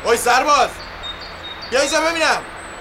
اوی سرباز بیا اینجا ببینم.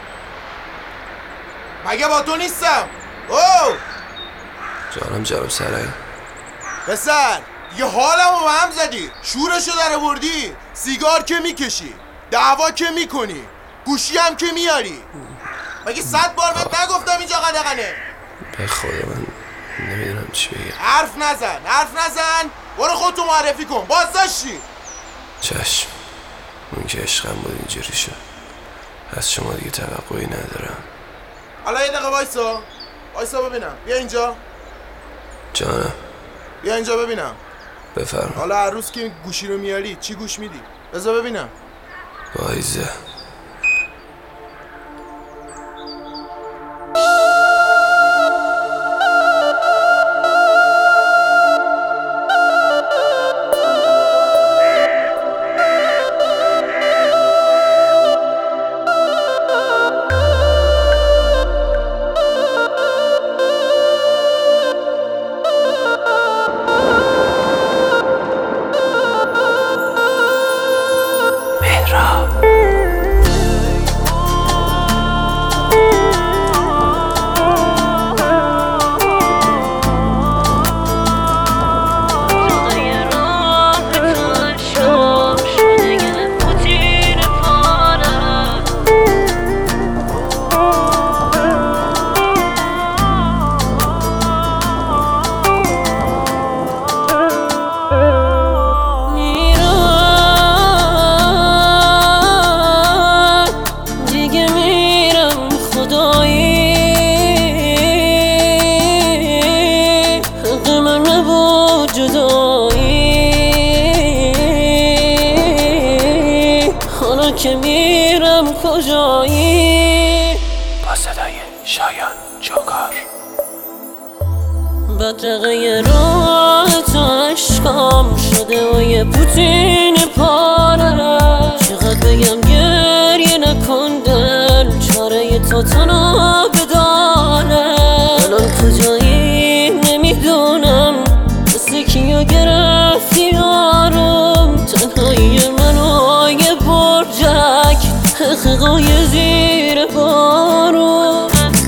مگه با تو نیستم؟ او جانم جناب سرایی. پسر یه حالمو به هم زدی، شورشو در بردی، سیگار که میکشی، دعوا که میکنی، گوشی هم که میاری. مگه 100 بار بهت نگفتم اینجا قدغنه؟ به خدا من نمیدونم چی بگم. حرف نزن. برو خودتو معرفی کن. بازداشتی. چشم. اون که عشقم بود اینجوری شد. از شما دیگه توقعی ندارم. حالا یه دقیقه وایسا ببینم. بیا اینجا. جانم. بیا اینجا ببینم. بفرما. حالا هر روز که گوشی رو میاری چی گوش میدی؟ بذار ببینم. وایزه. که میرم کجایی؟ با صدای شایان جوکار. بدرقه راه تو عشقام شده و یه پوتین پاره. چقدر بگم گریه نکن دل، چاره تو تنها بداره. الان کجایی نمیدونم، مثل کیو گرفتی آروم. تنهایی منو یه برجک، حقیقای زیر بارون.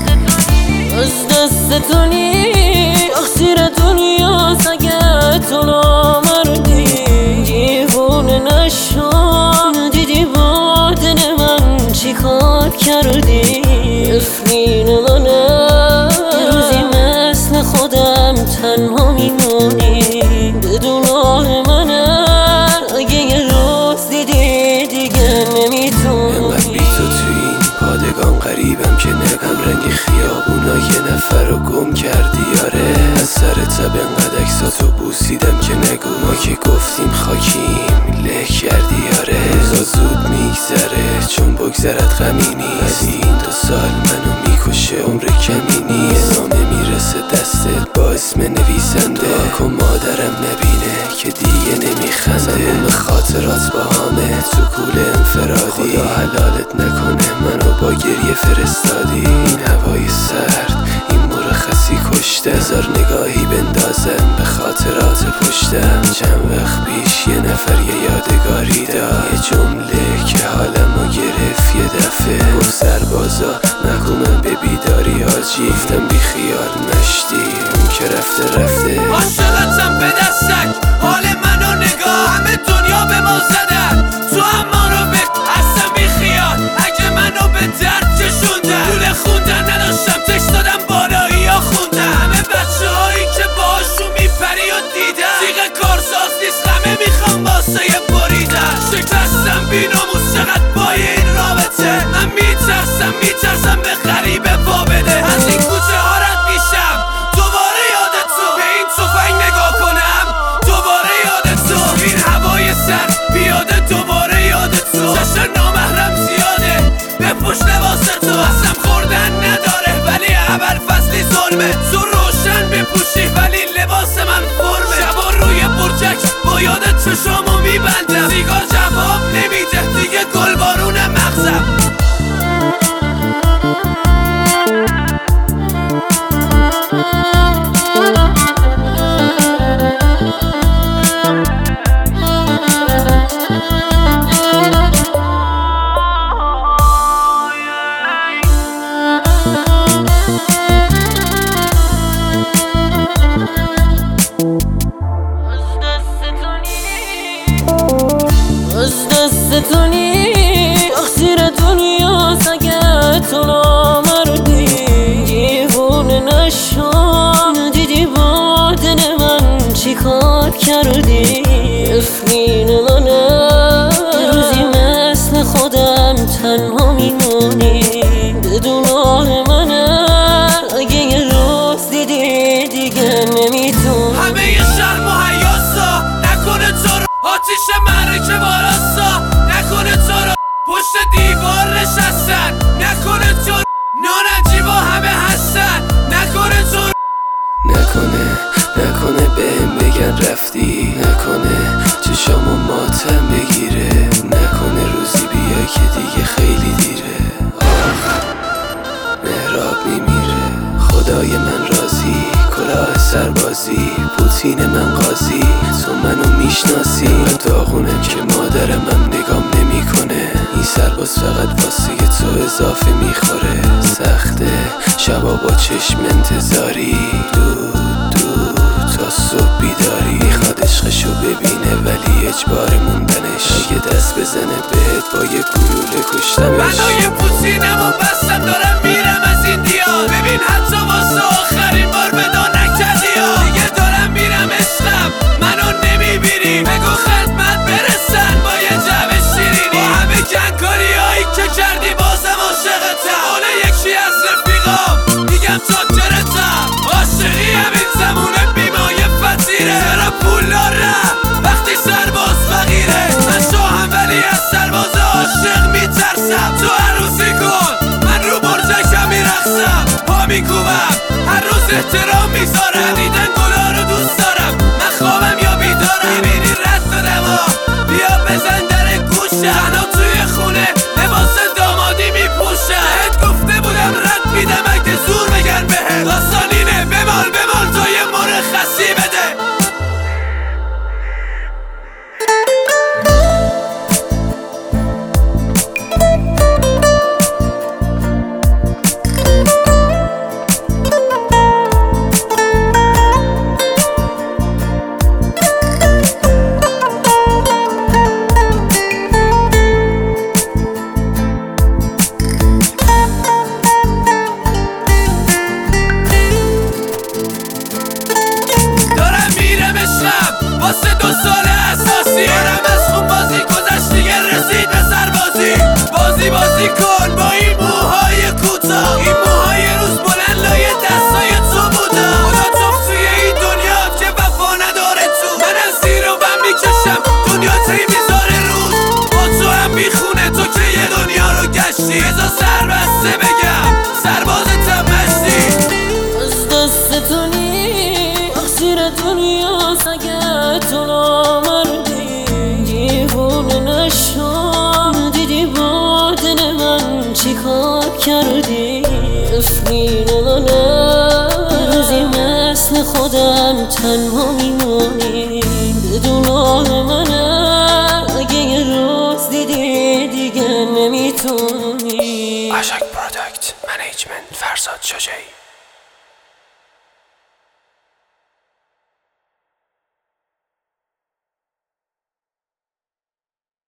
از دست تو نیست تقصیر دنیاست، اگه تو نامردی دیوونه نشو. دیدی با دل من چی کار کردی؟ نفرین منه یه روزی مثل خودم تنها میمونی. بدون آه منه اگه یه روز دیدی دیگه نمیتونی. انقدر بی تو توی این پادگان غریبم که نگم رنگ خیابونا یه نفر رو گم کردی. آره از سر تب انقدر عکساتو بوسیدم که نگو ما که گفتیم خاکیم له کردی. آره روزا زود میگذره چون بگذرد غمی نیست، ولی این 2 سال منو میکشه عمر کمی نیست. نامه میرسه دستت با اسم نویسنده، کن مادرم نبینه که دیگه نمیخنده. زموم خاطرات با همه تو کول انفرادی، خدا حلالت نکنه منو با گریه فرستادی. این هوای سرد این مرخصی کشته، بذار نگاهی بندازم به خاطرات پشتم. چند وقت پیش یه نفر یه یادگاری داد، یه جمله که حالمو گرفت یه دفعه. گفت سربازا نگو به بیداری حاجی. گفتم بی خیال مشتی اون که رفته. عاشقتم به دستک، حال منو نگاه، همه دنیا به ما زدن، تو هم ما رو به اصلا بی خیال. اگه منو به درد کشوندن، لوله خوندن نداشتم، تکست دادم بالایی ها خوندن. همه بچه هایی که باشون میپری و دیدن، تیغ کارساز نیست همه میخوام واسه یه بریدن. شکستم بی ناموس چقدر بای این رابطه، من میترسم به غریبه پا بده. از این کوچه ها رد میشم دوباره یاد تو، به این تفنگ نگاه کنم دوباره دستتونی تقصیر دنیاست اگه تو نامردی دیوونه نشو ندیدی با دل من چی کار کردی افرین منه روزی مثل خودم تنها میمونی بدون آه منه اگه یه روز دیدی دیگه نمیتونی همه یه شرم و حیاسا نکنه تو رو آتیش مرکه باراسا نکنه تو رو پشت دیوار نشستن نکنه تو رو نانجیبا همه هستن نکنه تو رو نکنه بهم بگن رفتی نکنه چشامو ماتم بگیره نکنه روزی بیا که دیگه خیلی دیره مهراب میمیره خدای من راضی کلاه سربازی پوتین من قاضی تو منو میشناسی من داغونم که مادرم هم نگام نمیکنه این سرباز فقط واسه تو اضافه میخوره سخته شبا با چشم انتظاری تا صبح بیداری میخواد عشقشو ببینه ولی اجبار موندنش اگه دست بزنه بهت با یه گلوله کشتمش منو یه پوتینمو بستم دارم میرم از این دیار ببین حتی واسه آخرین بار ودا نکردی ها دیگه دارم میرم عشقم منو نمیبینی بگو خدمت برسن با یه جعبه شیرینی با همه کنکاری هایی که کردی بازم عاشقتم حالا یکی از رفیقام میگم چاکرتم عاشقی همین زمونه بیمایه فتیره چرا پول دارم وقتی سرباز فقیره من شاهم ولی از سرباز عاشق میترسم تو عروسی کن من رو برجکم میرقصم پا میکوبم هر روز احترام میذارم دیدن گلا رو دوست دارم من خوابم یا بیدارم میبینی رد دادم بیا بزن در گوشم تنها توی خونه لباس دامادی میپوشم بهت گفته بودم رد میدم اگه زور بگن بهت داستانینه بمال تا یه مرخصی بده واسه 2 سال اساسی دارم از خون بازی گذشت دیگه رسید به سربازی بازی کن با این موهای کوتاه این موهای روز بلند لایه دستای تو بودا خدا توف توی این دنیا که وفا نداره تو من از زیر و بم میکشم دنیا تی میذاره روز با تو هم میخونه تو که یه دنیا رو گشتی ازا سربسته بگم سربازتم مشتی از دستتونی تقصیر دنیاست اگه تو نامردی دیوونه نشو ندیدی با دل من چی کار کردی افرین منه روزی مثل خودم تنها میمونی بدون آه منه اگه یه روز دیدی دیگه نمیتونی اشک پروداکت منیجمنت فرزاد شجاعی